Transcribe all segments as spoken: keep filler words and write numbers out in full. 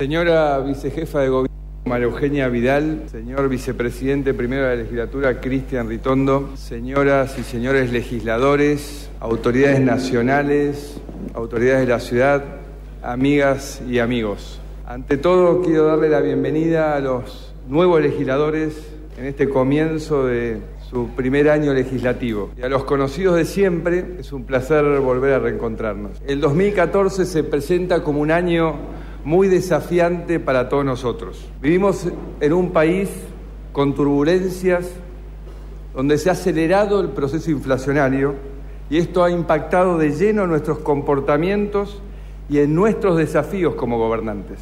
Señora vicejefa de gobierno María Eugenia Vidal, señor vicepresidente primero de la legislatura Cristian Ritondo, señoras y señores legisladores, autoridades nacionales, autoridades de la ciudad, amigas y amigos. Ante todo, quiero darle la bienvenida a los nuevos legisladores en este comienzo de su primer año legislativo. Y a los conocidos de siempre, es un placer volver a reencontrarnos. El dos mil catorce se presenta como un año muy desafiante para todos nosotros. Vivimos en un país con turbulencias, donde se ha acelerado el proceso inflacionario y esto ha impactado de lleno en nuestros comportamientos y en nuestros desafíos como gobernantes.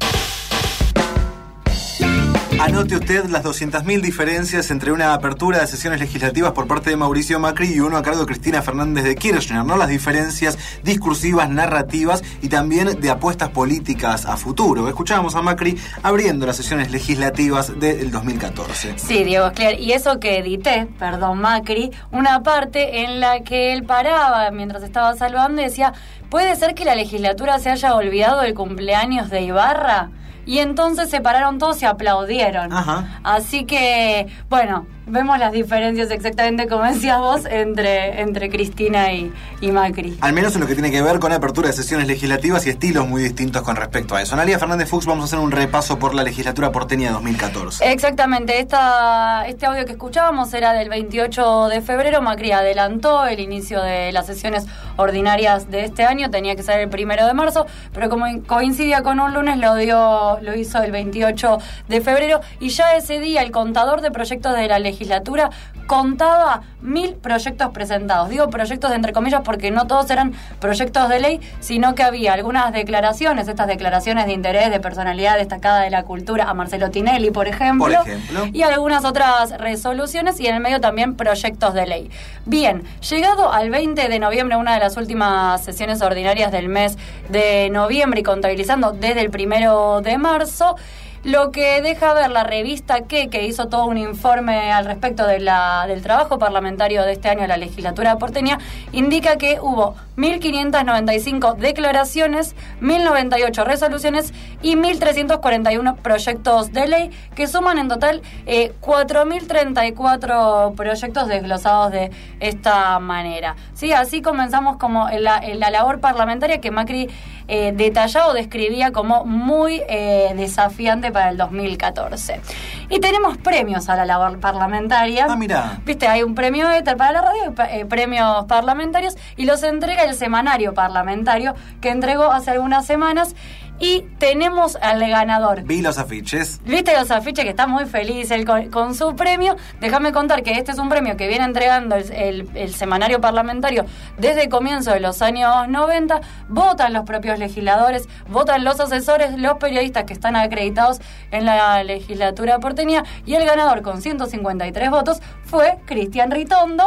Anote usted las doscientas mil diferencias entre una apertura de sesiones legislativas por parte de Mauricio Macri y uno a cargo de Cristina Fernández de Kirchner, ¿no? Las diferencias discursivas, narrativas y también de apuestas políticas a futuro. Escuchábamos a Macri abriendo las sesiones legislativas del dos mil catorce. Sí, Diego Escliar, y eso que edité, perdón Macri, una parte en la que él paraba mientras estaba saludando y decía, ¿puede ser que la legislatura se haya olvidado del cumpleaños de Ibarra? Y entonces se pararon todos y aplaudieron. Ajá. Así que, bueno, vemos las diferencias exactamente como decías vos entre, entre Cristina y, y Macri. Al menos en lo que tiene que ver con la apertura de sesiones legislativas y estilos muy distintos con respecto a eso. Analía Fernández Fuchs, vamos a hacer un repaso por la legislatura porteña dos mil catorce. Exactamente, esta, este audio que escuchábamos era del veintiocho de febrero. Macri adelantó el inicio de las sesiones ordinarias de este año, tenía que ser el primero de marzo, pero como coincidía con un lunes, lo dio, lo hizo el veintiocho de febrero, y ya ese día el contador de proyectos de la legislatura contaba mil proyectos presentados. Digo proyectos de entre comillas porque no todos eran proyectos de ley, sino que había algunas declaraciones, estas declaraciones de interés de personalidad destacada de la cultura, a Marcelo Tinelli, por ejemplo, por ejemplo, y algunas otras resoluciones, y en el medio también proyectos de ley. Bien, llegado al veinte de noviembre, una de las últimas sesiones ordinarias del mes de noviembre y contabilizando desde el primero de marzo, lo que deja ver la revista Que, que hizo todo un informe al respecto de la, del trabajo parlamentario de este año de la legislatura porteña, indica que hubo mil quinientas noventa y cinco declaraciones, mil noventa y ocho resoluciones y mil trescientos cuarenta y uno proyectos de ley, que suman en total eh, cuatro mil treinta y cuatro proyectos desglosados de esta manera. Sí, así comenzamos como en la, en la labor parlamentaria que Macri eh, detallado describía como muy eh, desafiante para el dos mil catorce. Y tenemos premios a la labor parlamentaria. Ah, mira. Viste, hay un premio Éter para la radio, eh, premios parlamentarios, y los entrega el semanario parlamentario que entregó hace algunas semanas. Y tenemos al ganador. Vi los afiches. ¿Viste los afiches? Que está muy feliz él con, con su premio. Déjame contar que este es un premio que viene entregando el, el, el semanario parlamentario desde el comienzo de los años noventa. Votan los propios legisladores, votan los asesores, los periodistas que están acreditados en la legislatura porteña. Y el ganador con ciento cincuenta y tres votos fue Cristian Ritondo.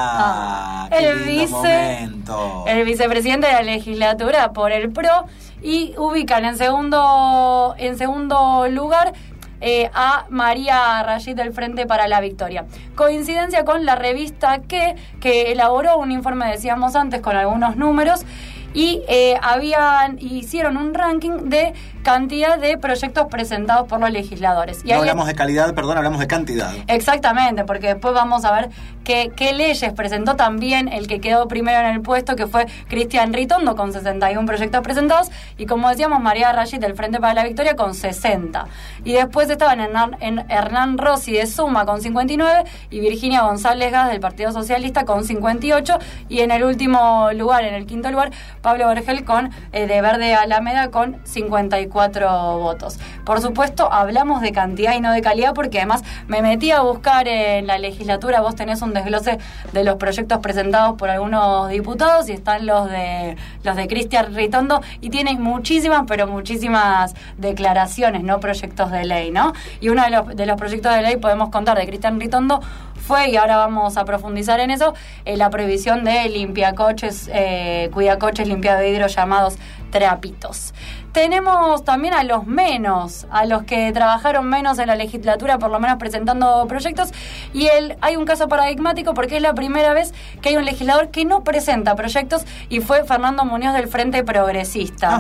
Ah, ah el, vice, momento. el vicepresidente de la legislatura por el P R O. Y ubican en segundo en segundo lugar eh, a María Rayid del Frente para la Victoria. Coincidencia con la revista Que, que elaboró un informe, decíamos antes, con algunos números, y eh, habían hicieron un ranking de cantidad de proyectos presentados por los legisladores. Y no ahí hablamos de calidad, perdón, hablamos de cantidad. Exactamente, porque después vamos a ver qué, qué leyes presentó también el que quedó primero en el puesto, que fue Cristian Ritondo, con sesenta y uno proyectos presentados, y como decíamos, María Rayid del Frente para la Victoria con sesenta. Y después estaban Hernán, en Hernán Rossi de Suma con cincuenta y nueve y Virginia González Gas del Partido Socialista con cincuenta y ocho, y en el último lugar, en el quinto lugar, Pablo Vergel con eh, de Verde Alameda con cincuenta y cuatro votos. Por supuesto, hablamos de cantidad y no de calidad, porque además me metí a buscar en la legislatura. Vos tenés un desglose de los proyectos presentados por algunos diputados y están los de los de Cristian Ritondo, y tienen muchísimas, pero muchísimas declaraciones, no proyectos de ley, ¿no? Y uno de los, de los proyectos de ley podemos contar de Cristian Ritondo fue, y ahora vamos a profundizar en eso, eh, la prohibición de limpiacoches, eh, cuidacoches, limpiavidrios llamados trapitos. Tenemos también a los menos, a los que trabajaron menos en la legislatura, por lo menos presentando proyectos, y el, hay un caso paradigmático porque es la primera vez que hay un legislador que no presenta proyectos, y fue Fernando Muñoz del Frente Progresista. Ajá.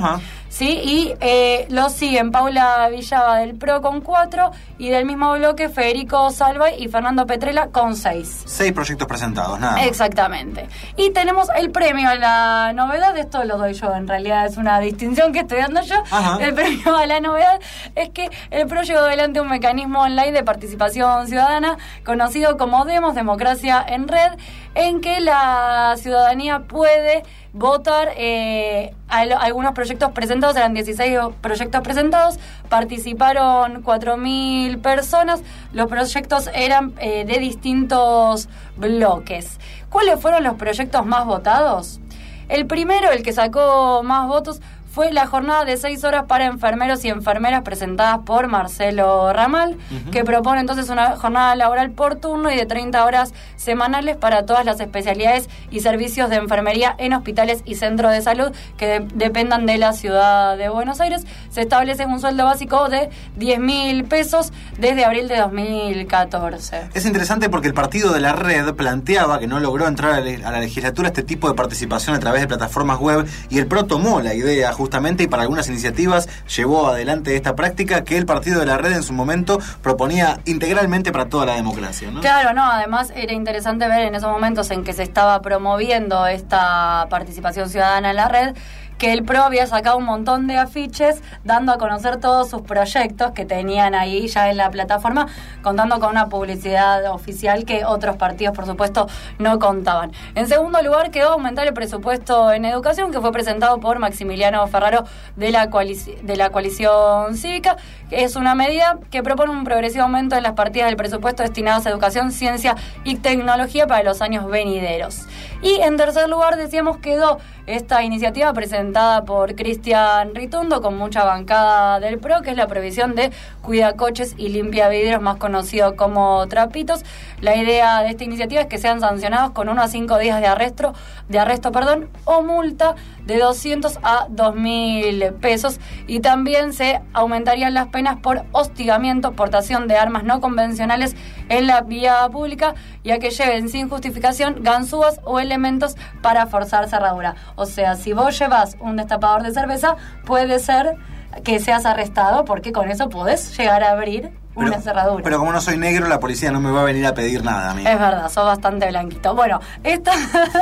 Sí, y eh, lo siguen Paula Villaba del P R O con cuatro y del mismo bloque Federico Salvay y Fernando Petrella con seis. Seis proyectos presentados, nada más. Exactamente. Y tenemos el premio a la novedad, esto lo doy yo, en realidad es una distinción que estoy dando yo. Ajá. El premio a la novedad es que el P R O llevó adelante un mecanismo online de participación ciudadana conocido como Demos, Democracia en Red, en que la ciudadanía puede votar eh, a lo, algunos proyectos presentados, eran dieciséis proyectos presentados, participaron cuatro mil personas, los proyectos eran eh, de distintos bloques. ¿Cuáles fueron los proyectos más votados? El primero, el que sacó más votos, fue la jornada de seis horas para enfermeros y enfermeras presentadas por Marcelo Ramal, uh-huh. que propone entonces una jornada laboral por turno y de treinta horas semanales para todas las especialidades y servicios de enfermería en hospitales y centros de salud que de- dependan de la ciudad de Buenos Aires. Se establece un sueldo básico de diez mil pesos desde abril de dos mil catorce. Es interesante porque el partido de la Red planteaba que no logró entrar a la legislatura este tipo de participación a través de plataformas web, y el P R O tomó la idea justamente y para algunas iniciativas llevó adelante esta práctica que el partido de la Red en su momento proponía integralmente para toda la democracia, ¿no? Claro, no, además era interesante ver en esos momentos en que se estaba promoviendo esta participación ciudadana en la Red, que el P R O había sacado un montón de afiches dando a conocer todos sus proyectos que tenían ahí ya en la plataforma, contando con una publicidad oficial que otros partidos, por supuesto, no contaban. En segundo lugar, quedó aumentar el presupuesto en educación, que fue presentado por Maximiliano Ferraro de la, coalici- de la coalición cívica, que es una medida que propone un progresivo aumento en las partidas del presupuesto destinadas a educación, ciencia y tecnología para los años venideros. Y en tercer lugar, decíamos, quedó esta iniciativa presentada por Cristian Ritondo con mucha bancada del P R O, que es la previsión de cuidacoches y limpiavidrios, más conocido como trapitos. La idea de esta iniciativa es que sean sancionados con uno a cinco días de arresto, de arresto, perdón, o multa de doscientos a dos mil pesos, y también se aumentarían las penas por hostigamiento, portación de armas no convencionales en la vía pública y a que lleven sin justificación ganzúas o elementos para forzar cerradura. O sea, si vos llevas un destapador de cerveza, puede ser que seas arrestado porque con eso podés llegar a abrir Pero, una cerradura. pero como no soy negro, la policía no me va a venir a pedir nada a mí. Es verdad, sos bastante blanquito. Bueno, esta,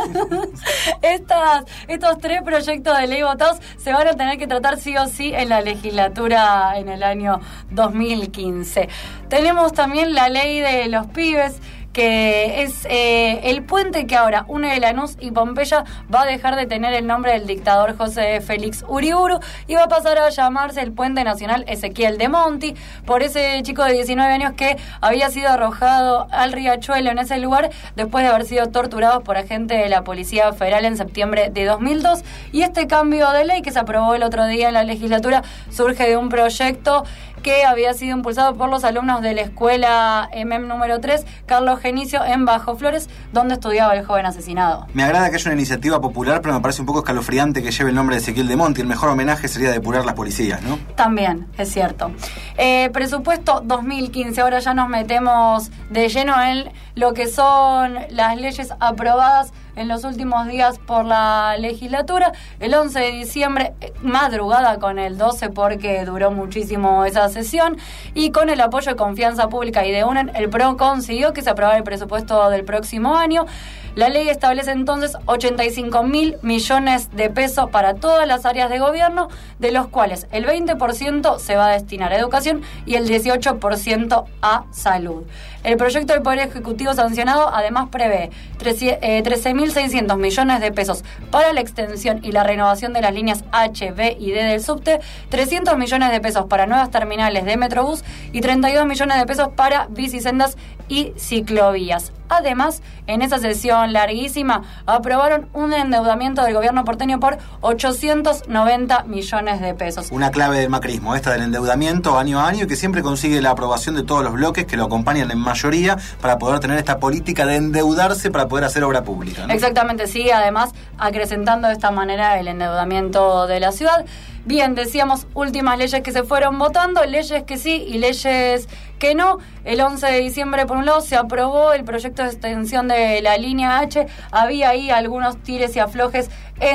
estas, estos tres proyectos de ley votados se van a tener que tratar sí o sí en la legislatura en el año dos mil quince. Tenemos también la ley de los pibes, que es eh, el puente que ahora une Lanús y Pompeya va a dejar de tener el nombre del dictador José Félix Uriburu y va a pasar a llamarse el Puente Nacional Ezequiel de Monti, por ese chico de diecinueve años que había sido arrojado al riachuelo en ese lugar después de haber sido torturado por agentes de la Policía Federal en septiembre de dos mil dos. Y este cambio de ley que se aprobó el otro día en la legislatura surge de un proyecto que había sido impulsado por los alumnos de la escuela M E M número tres, Carlos Genicio, en Bajo Flores, donde estudiaba el joven asesinado. Me agrada que haya una iniciativa popular, pero me parece un poco escalofriante que lleve el nombre de Ezequiel de Monti. El mejor homenaje sería depurar las policías, ¿no? También, es cierto. Eh, presupuesto dos mil quince, ahora ya nos metemos de lleno en lo que son las leyes aprobadas en los últimos días por la legislatura. El once de diciembre, madrugada con el doce, porque duró muchísimo esa sesión, y con el apoyo de Confianza Pública y de UNEN, el P R O consiguió que se aprobara el presupuesto del próximo año. La ley establece entonces ochenta y cinco mil millones de pesos para todas las áreas de gobierno, de los cuales el veinte por ciento se va a destinar a educación y el dieciocho por ciento a salud. El proyecto del Poder Ejecutivo sancionado además prevé trece mil seiscientos millones de pesos para la extensión y la renovación de las líneas H, B y D del subte, trescientos millones de pesos para nuevas terminales de Metrobús y treinta y dos millones de pesos para bicisendas y ciclovías. Además, en esa sesión larguísima, aprobaron un endeudamiento del gobierno porteño por ochocientos noventa millones de pesos. Una clave del macrismo, esta del endeudamiento año a año, y que siempre consigue la aprobación de todos los bloques que lo acompañan en mayoría para poder tener esta política de endeudarse para poder hacer obra pública, ¿no? Exactamente, sí, además acrecentando de esta manera el endeudamiento de la ciudad. Bien, decíamos últimas leyes que se fueron votando, leyes que sí y leyes que no. El once de diciembre, por un lado, se aprobó el proyecto de extensión de la línea H. Había ahí algunos tires y aflojes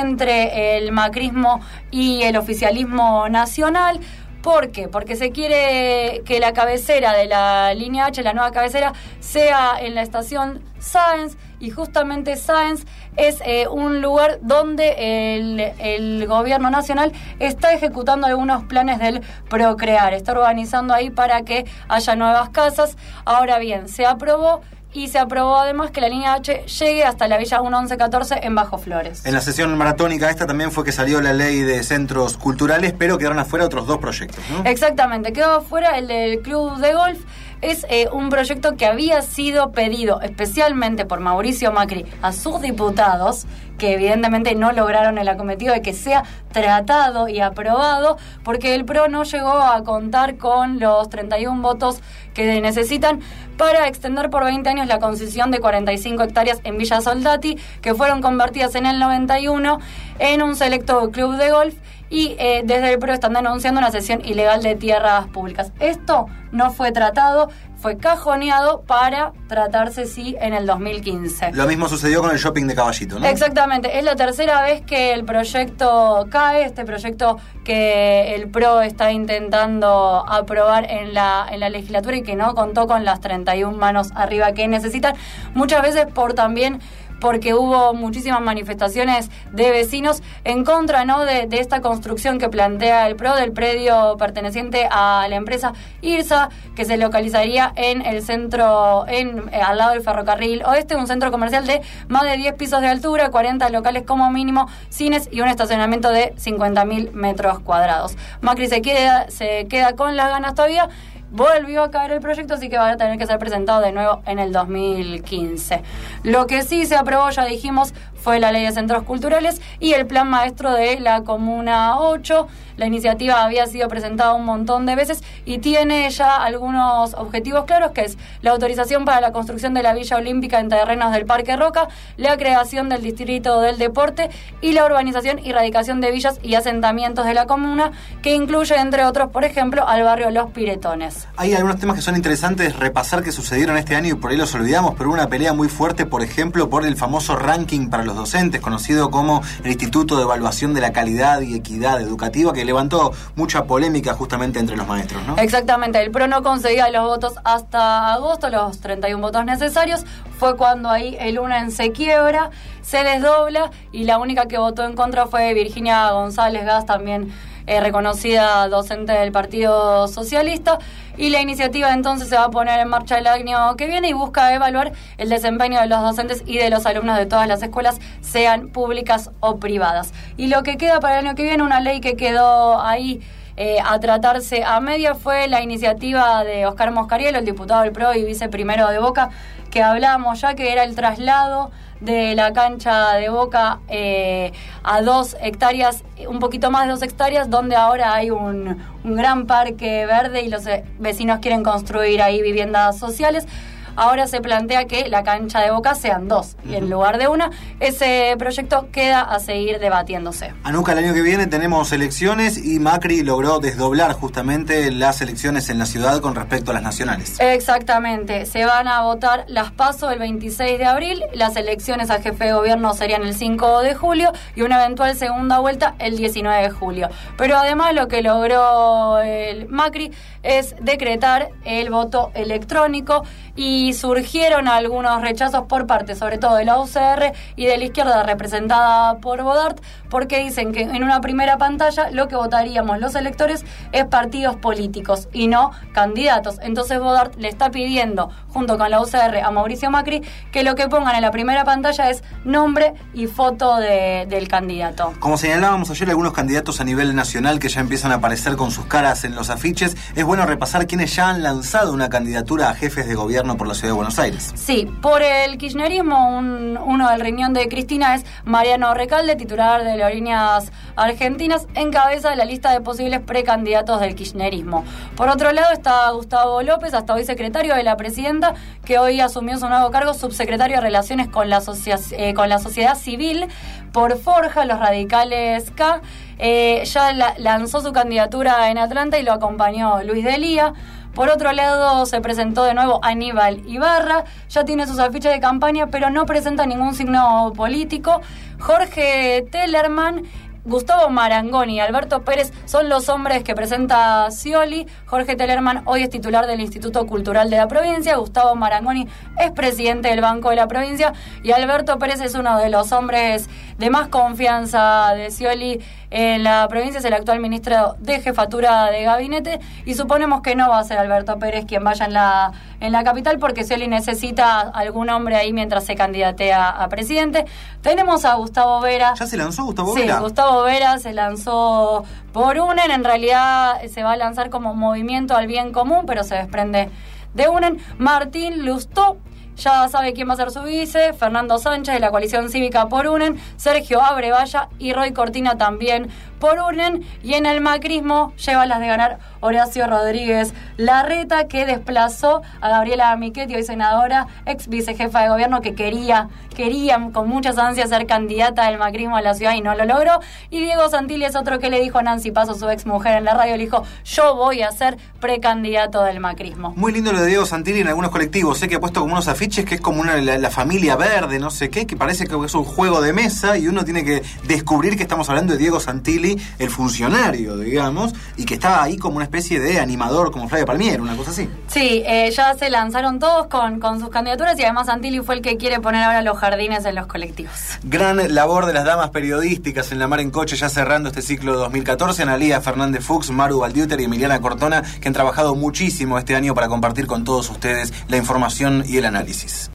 entre el macrismo y el oficialismo nacional. ¿Por qué? Porque se quiere que la cabecera de la línea H, la nueva cabecera, sea en la estación Sáenz, y justamente Sáenz es eh, un lugar donde el, el gobierno nacional está ejecutando algunos planes del Procrear, está organizando ahí para que haya nuevas casas. Ahora bien, se aprobó y se aprobó además que la línea H llegue hasta la Villa mil once catorce en Bajo Flores. En la sesión maratónica esta también fue que salió la ley de centros culturales, pero quedaron afuera otros dos proyectos, ¿no? Exactamente, quedó afuera el del club de golf. Es eh, un proyecto que había sido pedido especialmente por Mauricio Macri a sus diputados, que evidentemente no lograron el acometido de que sea tratado y aprobado, porque el P R O no llegó a contar con los treinta y uno votos que necesitan para extender por veinte años la concesión de cuarenta y cinco hectáreas en Villa Soldati, que fueron convertidas en el noventa y uno en un selecto club de golf. Y eh, desde el P R O están denunciando una cesión ilegal de tierras públicas. Esto no fue tratado, fue cajoneado para tratarse sí en el dos mil quince. Lo mismo sucedió con el shopping de Caballito, ¿no? Exactamente, es la tercera vez que el proyecto cae, este proyecto que el P R O está intentando aprobar en la, en la legislatura y que no contó con las treinta y una manos arriba que necesitan, muchas veces por también... porque hubo muchísimas manifestaciones de vecinos en contra, ¿no?, de, de esta construcción que plantea el P R O del predio perteneciente a la empresa IRSA, que se localizaría en el centro, en eh, al lado del ferrocarril oeste, un centro comercial de más de diez pisos de altura, cuarenta locales como mínimo, cines y un estacionamiento de cincuenta mil metros cuadrados. Macri se queda, se queda con las ganas todavía. Volvió a caer el proyecto, así que va a tener que ser presentado de nuevo en el dos mil quince. Lo que sí se aprobó, ya dijimos, fue la ley de centros culturales y el plan maestro de la Comuna ocho. La iniciativa había sido presentada un montón de veces y tiene ya algunos objetivos claros, que es la autorización para la construcción de la Villa Olímpica en terrenos del Parque Roca, la creación del Distrito del Deporte y la urbanización y radicación de villas y asentamientos de la comuna, que incluye, entre otros, por ejemplo, al barrio Los Piretones. Hay algunos temas que son interesantes repasar que sucedieron este año y por ahí los olvidamos, pero hubo una pelea muy fuerte, por ejemplo, por el famoso ranking para los docentes, conocido como el Instituto de Evaluación de la Calidad y Equidad Educativa, que levantó mucha polémica justamente entre los maestros, ¿no? Exactamente, el P R O no conseguía los votos hasta agosto, los treinta y uno votos necesarios. Fue cuando ahí el U N E N se quiebra, se desdobla y la única que votó en contra fue Virginia González Gas, también eh, reconocida docente del Partido Socialista. Y la iniciativa entonces se va a poner en marcha el año que viene y busca evaluar el desempeño de los docentes y de los alumnos de todas las escuelas, sean públicas o privadas. Y lo que queda para el año que viene, una ley que quedó ahí eh, a tratarse a media, fue la iniciativa de Oscar Moscariello, el diputado del P R O y viceprimero de Boca, que hablábamos ya, que era el traslado de la cancha de Boca eh, a dos hectáreas, un poquito más de dos hectáreas, donde ahora hay un, un gran parque verde y los vecinos quieren construir ahí viviendas sociales. Ahora se plantea que la cancha de Boca sean dos, y en lugar de una. Ese proyecto queda a seguir debatiéndose. Anuca, el año que viene tenemos elecciones y Macri logró desdoblar justamente las elecciones en la ciudad con respecto a las nacionales. Exactamente, se van a votar las PASO el veintiséis de abril, las elecciones a jefe de gobierno serían el cinco de julio y una eventual segunda vuelta el diecinueve de julio. Pero además lo que logró el Macri es decretar el voto electrónico, y surgieron algunos rechazos por parte, sobre todo de la U C R y de la izquierda representada por Bodart, porque dicen que en una primera pantalla lo que votaríamos los electores es partidos políticos y no candidatos. Entonces Bodart le está pidiendo, junto con la U C R, a Mauricio Macri que lo que pongan en la primera pantalla es nombre y foto de, del candidato. Como señalábamos ayer, algunos candidatos a nivel nacional que ya empiezan a aparecer con sus caras en los afiches. Es bueno repasar quienes ya han lanzado una candidatura a jefes de gobierno por la ciudad de Buenos Aires. Sí, por el kirchnerismo, un, uno del riñón de Cristina es Mariano Recalde, titular de Aerolíneas Argentinas, encabeza la lista de posibles precandidatos del kirchnerismo. Por otro lado está Gustavo López, hasta hoy secretario de la presidenta, que hoy asumió su nuevo cargo, subsecretario de Relaciones con la, socia- eh, con la Sociedad Civil. por Forja, los radicales K. Eh, ya la, lanzó su candidatura en Atlanta y lo acompañó Luis Delía. Por otro lado, se presentó de nuevo Aníbal Ibarra, ya tiene sus afiches de campaña, pero no presenta ningún signo político. Jorge Tellerman, Gustavo Marangoni y Alberto Pérez son los hombres que presenta Scioli. Jorge Tellerman hoy es titular del Instituto Cultural de la provincia, Gustavo Marangoni es presidente del Banco de la Provincia y Alberto Pérez es uno de los hombres de más confianza de Scioli en la provincia, es el actual ministro de Jefatura de Gabinete y suponemos que no va a ser Alberto Pérez quien vaya en la, en la capital porque Scioli necesita algún hombre ahí mientras se candidatea a presidente. Tenemos a Gustavo Vera. ¿Ya se lanzó Gustavo sí, Vera? Sí, Gustavo Vera se lanzó por UNEN, en realidad se va a lanzar como Movimiento al Bien Común, pero se desprende de UNEN. Martín Lustó ya sabe quién va a ser su vice, Fernando Sánchez de la coalición cívica por UNEN, Sergio Abrevaya y Roy Cortina también por UNEN, y en el macrismo lleva las de ganar Horacio Rodríguez Larreta, que desplazó a Gabriela Michetti, hoy senadora, ex vicejefa de gobierno, que quería, quería con muchas ansias ser candidata del macrismo a la ciudad y no lo logró, y Diego Santilli es otro que le dijo a Nancy Paso, su ex mujer en la radio, le dijo, yo voy a ser precandidato del macrismo. Muy lindo lo de Diego Santilli en algunos colectivos, sé que ha puesto como unos afiches que es como una, la, la familia verde, no sé qué, que parece que es un juego de mesa y uno tiene que descubrir que estamos hablando de Diego Santilli, el funcionario, digamos, y que estaba ahí como una especie de animador, como Flavia Palmiero, una cosa así. Sí, eh, ya se lanzaron todos con, con sus candidaturas y además Santilli fue el que quiere poner ahora los jardines en los colectivos. Gran labor de las damas periodísticas en La Mar en Coche, ya cerrando este ciclo dos mil catorce, Analía Fernández Fuchs, Maru Baldiuter y Emiliana Cortona, que han trabajado muchísimo este año para compartir con todos ustedes la información y el análisis.